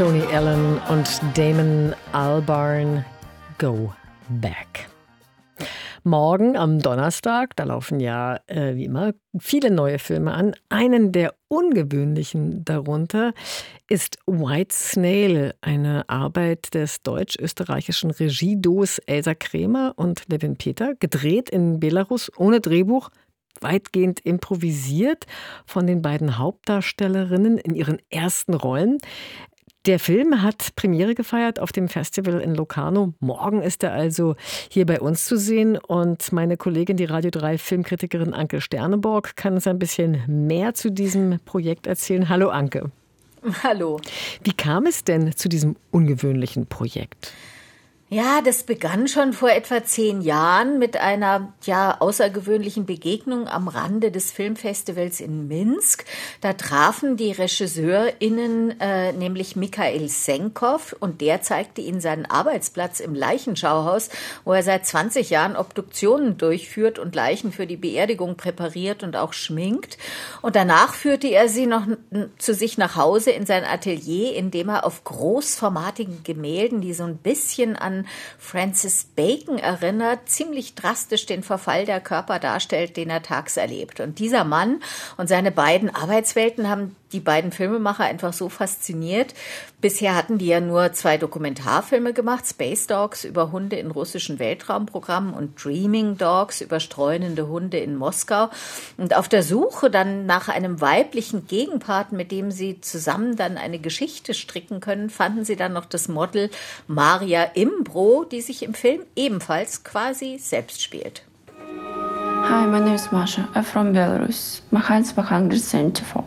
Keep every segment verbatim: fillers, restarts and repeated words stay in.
Tony Allen und Damon Albarn, Go Back. Morgen am Donnerstag, da laufen ja äh, wie immer viele neue Filme an. Einen der ungewöhnlichen darunter ist White Snail, eine Arbeit des deutsch-österreichischen Regieduos Elsa Kremer und Levin Peter, gedreht in Belarus ohne Drehbuch, weitgehend improvisiert von den beiden Hauptdarstellerinnen in ihren ersten Rollen. Der Film hat Premiere gefeiert auf dem Festival in Locarno. Morgen ist er also hier bei uns zu sehen. Und meine Kollegin, die Radio drei Filmkritikerin Anke Sterneborg, kann uns ein bisschen mehr zu diesem Projekt erzählen. Hallo Anke. Hallo. Wie kam es denn zu diesem ungewöhnlichen Projekt? Ja, das begann schon vor etwa zehn Jahren mit einer ja außergewöhnlichen Begegnung am Rande des Filmfestivals in Minsk. Da trafen die RegisseurInnen äh, nämlich Mikhail Senkov und der zeigte ihnen seinen Arbeitsplatz im Leichenschauhaus, wo er seit zwanzig Jahren Obduktionen durchführt und Leichen für die Beerdigung präpariert und auch schminkt. Und danach führte er sie noch zu sich nach Hause in sein Atelier, in dem er auf großformatigen Gemälden, die so ein bisschen an Francis Bacon erinnert, ziemlich drastisch den Verfall der Körper darstellt, den er tags erlebt. Und dieser Mann und seine beiden Arbeitswelten haben die beiden Filmemacher einfach so fasziniert. Bisher hatten die ja nur zwei Dokumentarfilme gemacht, Space Dogs über Hunde in russischen Weltraumprogrammen und Dreaming Dogs über streunende Hunde in Moskau. Und auf der Suche dann nach einem weiblichen Gegenpart, mit dem sie zusammen dann eine Geschichte stricken können, fanden sie dann noch das Model Maria Imbro, die sich im Film ebenfalls quasi selbst spielt. Hi, my name is Masha. I'm from Belarus. My height is one hundred seventy-four.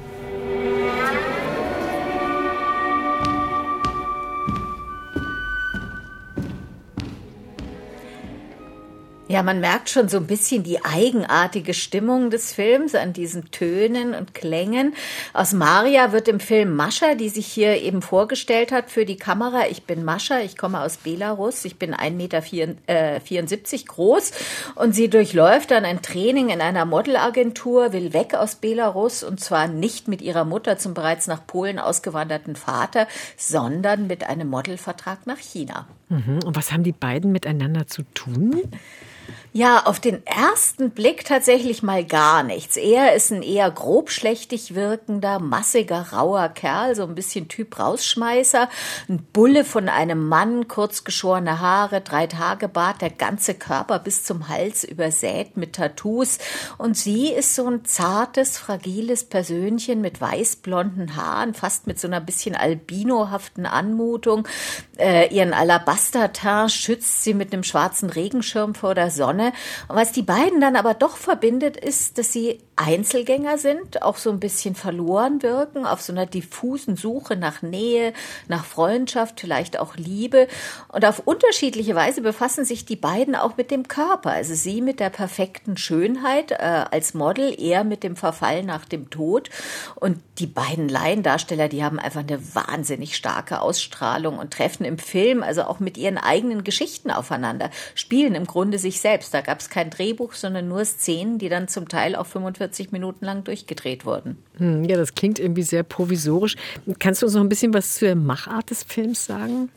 Ja, man merkt schon so ein bisschen die eigenartige Stimmung des Films an diesen Tönen und Klängen. Aus Maria wird im Film Mascha, die sich hier eben vorgestellt hat für die Kamera. Ich bin Mascha, ich komme aus Belarus, ich bin ein Meter vierundsiebzig groß und sie durchläuft dann ein Training in einer Modelagentur, will weg aus Belarus und zwar nicht mit ihrer Mutter zum bereits nach Polen ausgewanderten Vater, sondern mit einem Modelvertrag nach China. Mhm. Und was haben die beiden miteinander zu tun? Ja, auf den ersten Blick tatsächlich mal gar nichts. Er ist ein eher grobschlächtig wirkender, massiger, rauer Kerl, so ein bisschen Typ Rausschmeißer. Ein Bulle von einem Mann, kurz geschorene Haare, drei Tage Bart, der ganze Körper bis zum Hals übersät mit Tattoos. Und sie ist so ein zartes, fragiles Persönchen mit weißblonden Haaren, fast mit so einer bisschen albinohaften Anmutung. Äh, ihren Alabasterteint schützt sie mit einem schwarzen Regenschirm vor der Sonne. Und was die beiden dann aber doch verbindet, ist, dass sie Einzelgänger sind, auch so ein bisschen verloren wirken, auf so einer diffusen Suche nach Nähe, nach Freundschaft, vielleicht auch Liebe. Und auf unterschiedliche Weise befassen sich die beiden auch mit dem Körper. Also sie mit der perfekten Schönheit äh, als Model, er mit dem Verfall nach dem Tod. Und die beiden Laiendarsteller, die haben einfach eine wahnsinnig starke Ausstrahlung und treffen im Film, also auch mit ihren eigenen Geschichten aufeinander, spielen im Grunde sich selbst. Da gab es kein Drehbuch, sondern nur Szenen, die dann zum Teil auch fünfundvierzig Minuten lang durchgedreht wurden. Ja, das klingt irgendwie sehr provisorisch. Kannst du uns noch ein bisschen was zur Machart des Films sagen?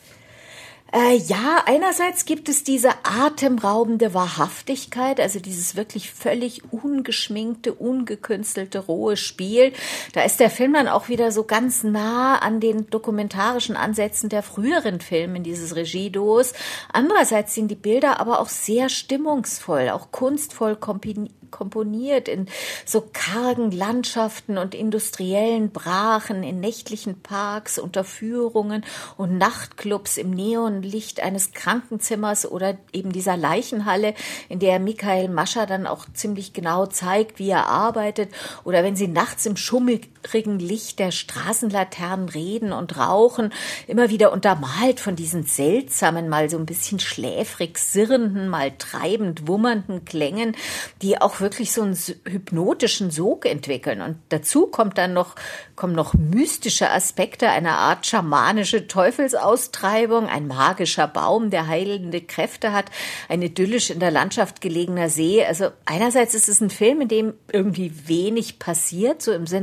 Äh, ja, einerseits gibt es diese atemraubende Wahrhaftigkeit, also dieses wirklich völlig ungeschminkte, ungekünstelte, rohe Spiel. Da ist der Film dann auch wieder so ganz nah an den dokumentarischen Ansätzen der früheren Filme dieses Regieduos. Andererseits sind die Bilder aber auch sehr stimmungsvoll, auch kunstvoll kombiniert. komponiert in so kargen Landschaften und industriellen Brachen, in nächtlichen Parks, Unterführungen und Nachtclubs im Neonlicht eines Krankenzimmers oder eben dieser Leichenhalle, in der Mikhail Mascha dann auch ziemlich genau zeigt, wie er arbeitet, oder wenn sie nachts im schummrigen Licht der Straßenlaternen reden und rauchen, immer wieder untermalt von diesen seltsamen, mal so ein bisschen schläfrig sirrenden, mal treibend wummernden Klängen, die auch wirklich so einen hypnotischen Sog entwickeln. Und dazu kommt dann noch, kommen noch mystische Aspekte, eine Art schamanische Teufelsaustreibung, ein magischer Baum, der heilende Kräfte hat, ein idyllisch in der Landschaft gelegener See. Also einerseits ist es ein Film, in dem irgendwie wenig passiert, so im Sinne einer kleinen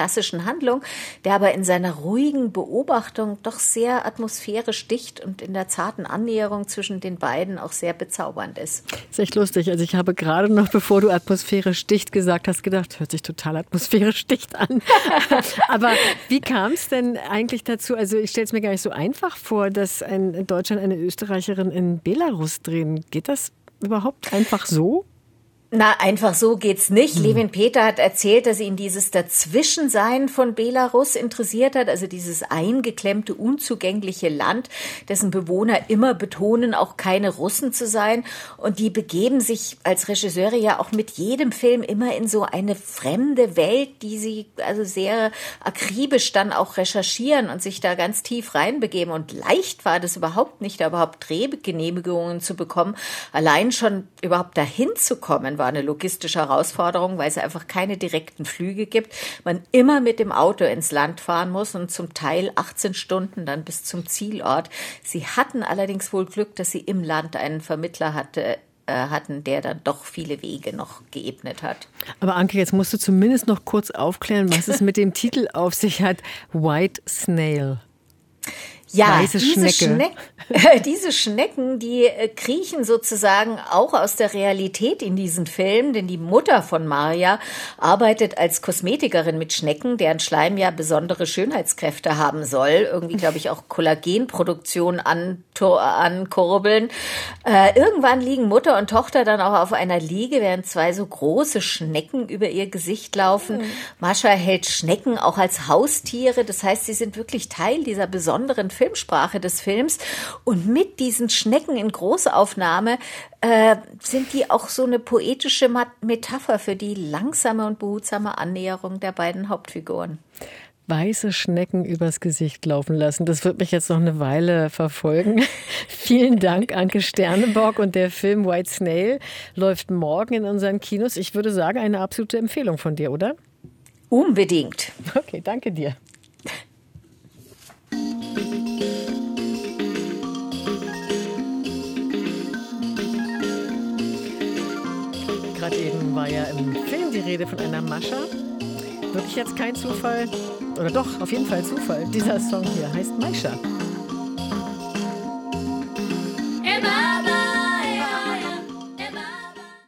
klassischen Handlung, der aber in seiner ruhigen Beobachtung doch sehr atmosphärisch dicht und in der zarten Annäherung zwischen den beiden auch sehr bezaubernd ist. Ist echt lustig. Also ich habe gerade noch, bevor du atmosphärisch dicht gesagt hast, gedacht, hört sich total atmosphärisch dicht an. Aber wie kam es denn eigentlich dazu? Also ich stelle es mir gar nicht so einfach vor, dass ein, in Deutschland eine Österreicherin in Belarus drehen. Geht das überhaupt einfach so? Na, einfach so geht's nicht. Hm. Levin Peter hat erzählt, dass ihn dieses Dazwischensein von Belarus interessiert hat, also dieses eingeklemmte, unzugängliche Land, dessen Bewohner immer betonen, auch keine Russen zu sein. Und die begeben sich als Regisseure ja auch mit jedem Film immer in so eine fremde Welt, die sie also sehr akribisch dann auch recherchieren und sich da ganz tief reinbegeben. Und leicht war das überhaupt nicht, da überhaupt Drehgenehmigungen zu bekommen. Allein schon überhaupt dahin zu kommen, war eine logistische Herausforderung, weil es einfach keine direkten Flüge gibt. Man immer mit dem Auto ins Land fahren muss und zum Teil achtzehn Stunden dann bis zum Zielort. Sie hatten allerdings wohl Glück, dass sie im Land einen Vermittler hatte, äh, hatten, der dann doch viele Wege noch geebnet hat. Aber Anke, jetzt musst du zumindest noch kurz aufklären, was es mit dem Titel auf sich hat. White Snail. Ja, Weiße diese, Schnecke. Schneck, diese Schnecken, die kriechen sozusagen auch aus der Realität in diesen Film, denn die Mutter von Maria arbeitet als Kosmetikerin mit Schnecken, deren Schleim ja besondere Schönheitskräfte haben soll. Irgendwie, glaube ich, auch Kollagenproduktion an, ankurbeln. Äh, irgendwann liegen Mutter und Tochter dann auch auf einer Liege, während zwei so große Schnecken über ihr Gesicht laufen. Mhm. Mascha hält Schnecken auch als Haustiere. Das heißt, sie sind wirklich Teil dieser besonderen Filmsprache des Films. Und mit diesen Schnecken in Großaufnahme äh, sind die auch so eine poetische Metapher für die langsame und behutsame Annäherung der beiden Hauptfiguren. Weiße Schnecken übers Gesicht laufen lassen. Das wird mich jetzt noch eine Weile verfolgen. Vielen Dank, Anke Sternebock. Und der Film White Snail läuft morgen in unseren Kinos. Ich würde sagen, eine absolute Empfehlung von dir, oder? Unbedingt. Okay, danke dir. Gerade eben war ja im Film die Rede von einer Mascha. Wirklich jetzt kein Zufall, oder doch, auf jeden Fall Zufall. Dieser Song hier heißt Maisha.